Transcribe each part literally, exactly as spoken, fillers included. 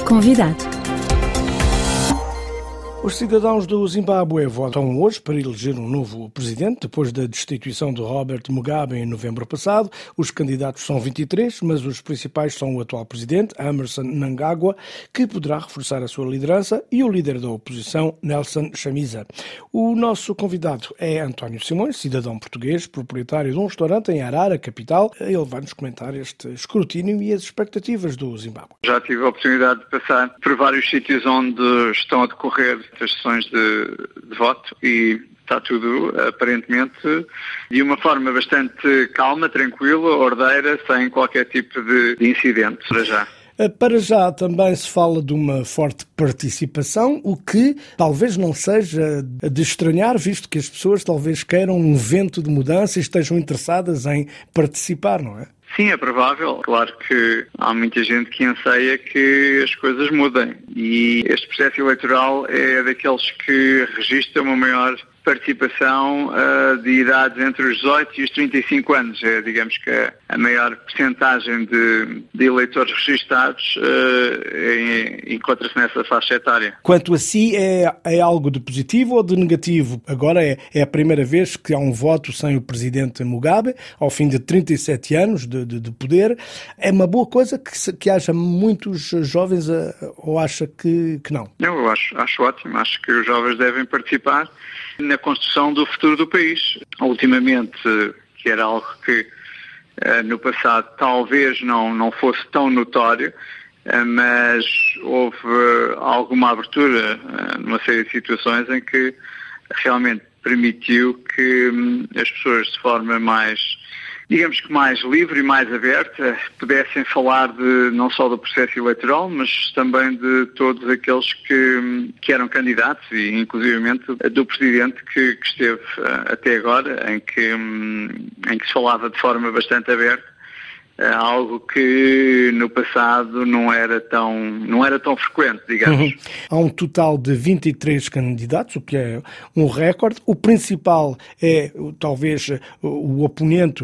Convidado. Os cidadãos do Zimbábue votam hoje para eleger um novo presidente, depois da destituição de Robert Mugabe em novembro passado. Os candidatos são vinte e três, mas os principais são o atual presidente, Emmerson Mnangagwa, que poderá reforçar a sua liderança, e o líder da oposição, Nelson Chamisa. O nosso convidado é António Simões, cidadão português, proprietário de um restaurante em Harare, capital. Ele vai-nos comentar este escrutínio e as expectativas do Zimbábue. Já tive a oportunidade de passar por vários sítios onde estão a decorrer as sessões de, de voto e está tudo, aparentemente, de uma forma bastante calma, tranquila, ordeira, sem qualquer tipo de, de incidente, para já. Para já também se fala de uma forte participação, o que talvez não seja de estranhar, visto que as pessoas talvez queiram um vento de mudança e estejam interessadas em participar, não é? Sim, é provável. Claro que há muita gente que anseia que as coisas mudem. E este processo eleitoral é daqueles que registra uma maior participação uh, de idades entre os dezoito e os trinta e cinco anos. É, digamos que a, a maior percentagem de, de eleitores registados uh, encontra-se nessa faixa etária. Quanto a si, é, é algo de positivo ou de negativo? Agora é, é a primeira vez que há um voto sem o presidente Mugabe, ao fim de trinta e sete anos de, de, de poder. É uma boa coisa que, se, que haja muitos jovens a, ou acha que, que não? Não, eu acho, acho ótimo. Acho que os jovens devem participar na construção do futuro do país. Ultimamente, que era algo que uh, no passado talvez não, não fosse tão notório, uh, mas houve uh, alguma abertura uh, numa série de situações em que realmente permitiu que um, as pessoas de forma mais, digamos que mais livre e mais aberta, pudessem falar de, não só do processo eleitoral, mas também de todos aqueles que, que eram candidatos e inclusivamente do presidente que, que esteve uh, até agora, em que, um, em que se falava de forma bastante aberta, uh, algo que no passado não era tão, não era tão frequente, digamos. Uhum. Há um total de vinte e três candidatos, o que é um recorde. O principal é, talvez, o oponente,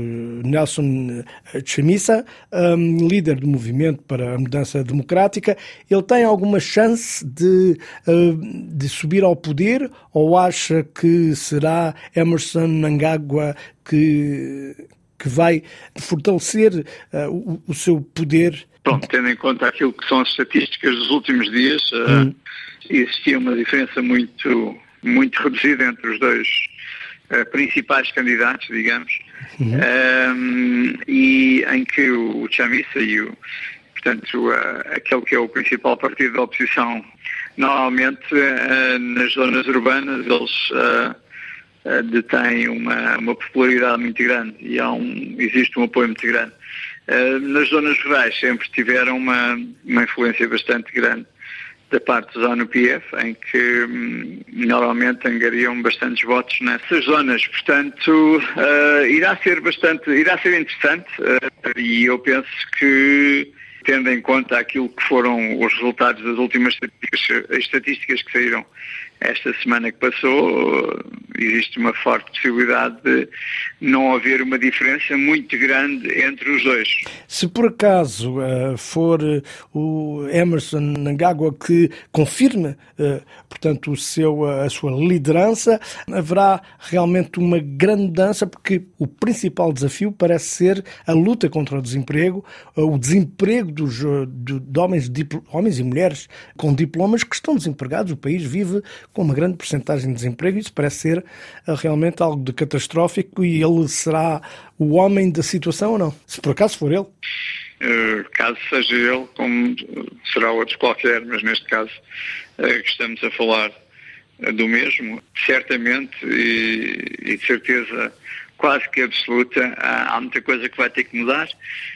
Nelson Chamisa, um, líder do movimento para a mudança democrática. Ele tem alguma chance de, uh, de subir ao poder, ou acha que será Emmerson Mnangagwa que... que vai fortalecer uh, o, o seu poder? Pronto, tendo em conta aquilo que são as estatísticas dos últimos dias, uh, hum. existia uma diferença muito, muito reduzida entre os dois uh, principais candidatos, digamos, uhum. um, e em que o Chamisa e o, portanto, uh, aquele que é o principal partido da oposição, normalmente uh, nas zonas urbanas eles uh, Uh, detém uma, uma popularidade muito grande e há um, existe um apoio muito grande. Uh, nas zonas rurais sempre tiveram uma, uma influência bastante grande da parte dos ZANU P F, em que um, normalmente angariam bastantes votos nessas zonas. Portanto, uh, irá ser bastante, irá ser interessante uh, e eu penso que, tendo em conta aquilo que foram os resultados das últimas estatísticas, estatísticas que saíram esta semana que passou, existe uma forte possibilidade de não haver uma diferença muito grande entre os dois. Se por acaso uh, for uh, o Emmerson Mnangagwa que confirme, uh, portanto, o seu, uh, a sua liderança, haverá realmente uma grande mudança, porque o principal desafio parece ser a luta contra o desemprego, uh, o desemprego dos, de, de homens, diplo, homens e mulheres com diplomas que estão desempregados. O país vive com uma grande percentagem de desemprego e isso parece ser uh, realmente algo de catastrófico, e ele será o homem da situação ou não? Se por acaso for ele? Uh, caso seja ele, como será outros qualquer, mas neste caso uh, que estamos a falar uh, do mesmo, certamente e, e de certeza quase que absoluta, há, há muita coisa que vai ter que mudar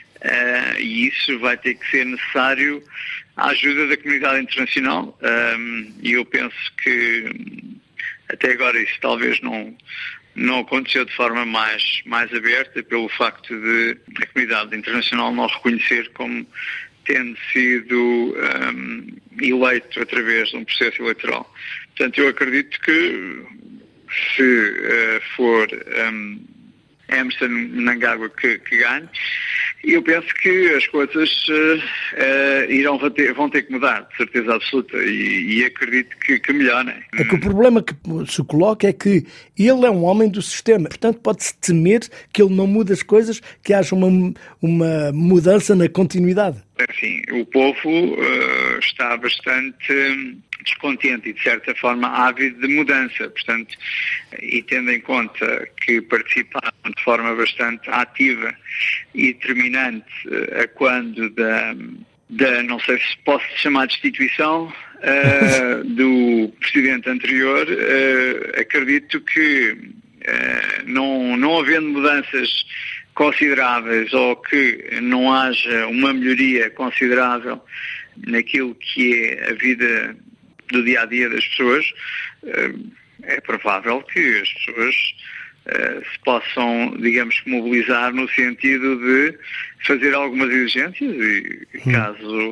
uh, e isso vai ter que ser necessário a ajuda da comunidade internacional, um, e eu penso que até agora isso talvez não, não aconteceu de forma mais, mais aberta, pelo facto de a comunidade internacional não reconhecer como tendo sido um, eleito através de um processo eleitoral. Portanto, eu acredito que se uh, for um, Emerson Mnangagwa que, que ganhe. E eu penso que as coisas uh, uh, irão ter, vão ter que mudar, de certeza absoluta, e, e acredito que, que melhorem. É que o problema que se coloca é que ele é um homem do sistema, portanto pode-se temer que ele não mude as coisas, que haja uma, uma mudança na continuidade. Enfim, o povo uh, está bastante um, descontente e, de certa forma, ávido de mudança. Portanto, e tendo em conta que participaram de forma bastante ativa e determinante uh, a quando da, da, não sei se posso chamar de destituição, uh, do presidente anterior, uh, acredito que uh, não, não havendo mudanças consideráveis ou que não haja uma melhoria considerável naquilo que é a vida do dia-a-dia das pessoas, é provável que as pessoas se possam, digamos, mobilizar no sentido de fazer algumas exigências e caso,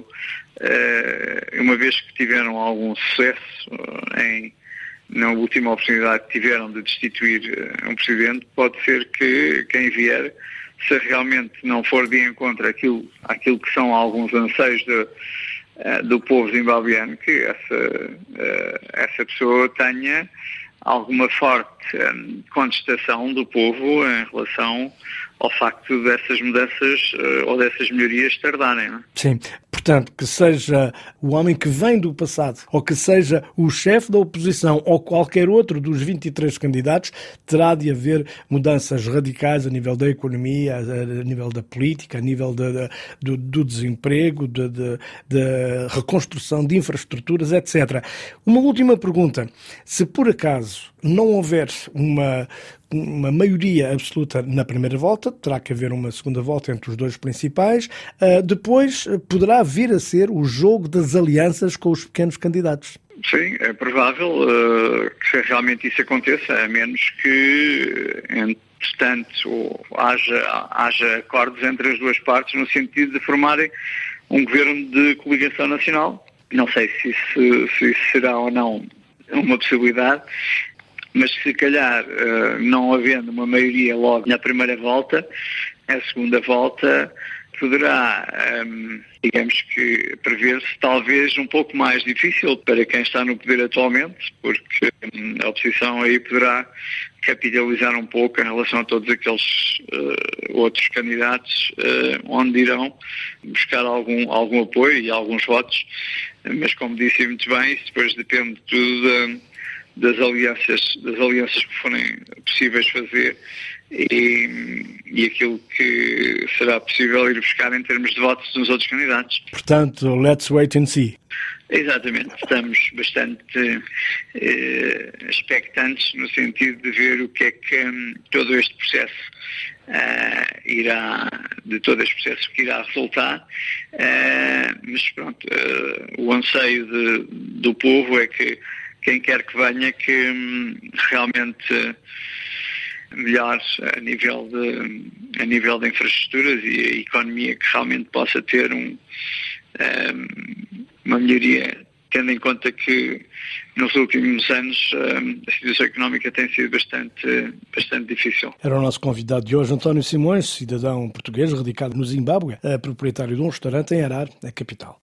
uma vez que tiveram algum sucesso em na última oportunidade que tiveram de destituir um presidente, pode ser que quem vier, se realmente não for de encontro àquilo, àquilo que são alguns anseios do, do povo zimbabueano, que essa, essa pessoa tenha alguma forte contestação do povo em relação ao facto dessas mudanças ou dessas melhorias tardarem. Não é? Sim. Portanto, que seja o homem que vem do passado, ou que seja o chefe da oposição, ou qualquer outro dos vinte e três candidatos, terá de haver mudanças radicais a nível da economia, a nível da política, a nível de, de, do, do desemprego, de, de, de reconstrução de infraestruturas, etcétera. Uma última pergunta. Se por acaso não houver uma... uma maioria absoluta na primeira volta, terá que haver uma segunda volta entre os dois principais, uh, depois poderá vir a ser o jogo das alianças com os pequenos candidatos. Sim, é provável uh, que realmente isso aconteça, a menos que, entretanto, haja, haja acordos entre as duas partes no sentido de formarem um governo de coligação nacional. Não sei se isso, se isso será ou não uma possibilidade, mas se calhar, não havendo uma maioria logo na primeira volta, a segunda volta poderá, digamos que, prever-se talvez um pouco mais difícil para quem está no poder atualmente, porque a oposição aí poderá capitalizar um pouco em relação a todos aqueles uh, outros candidatos uh, onde irão buscar algum, algum apoio e alguns votos, mas como disse muito bem, isso depois depende tudo da das alianças, das alianças que forem possíveis fazer e, e aquilo que será possível ir buscar em termos de votos nos outros candidatos. Portanto, let's wait and see. Exatamente, estamos bastante eh, expectantes no sentido de ver o que é que um, todo este processo uh, irá, de todo este processo que irá resultar, uh, mas pronto, uh, o anseio de, do povo é que quem quer que venha, que hum, realmente melhore a nível, de, a nível de infraestruturas e a economia, que realmente possa ter um, um, uma melhoria, tendo em conta que nos últimos anos um, a situação económica tem sido bastante, bastante difícil. Era o nosso convidado de hoje, António Simões, cidadão português radicado no Zimbábue, proprietário de um restaurante em Harar, a capital.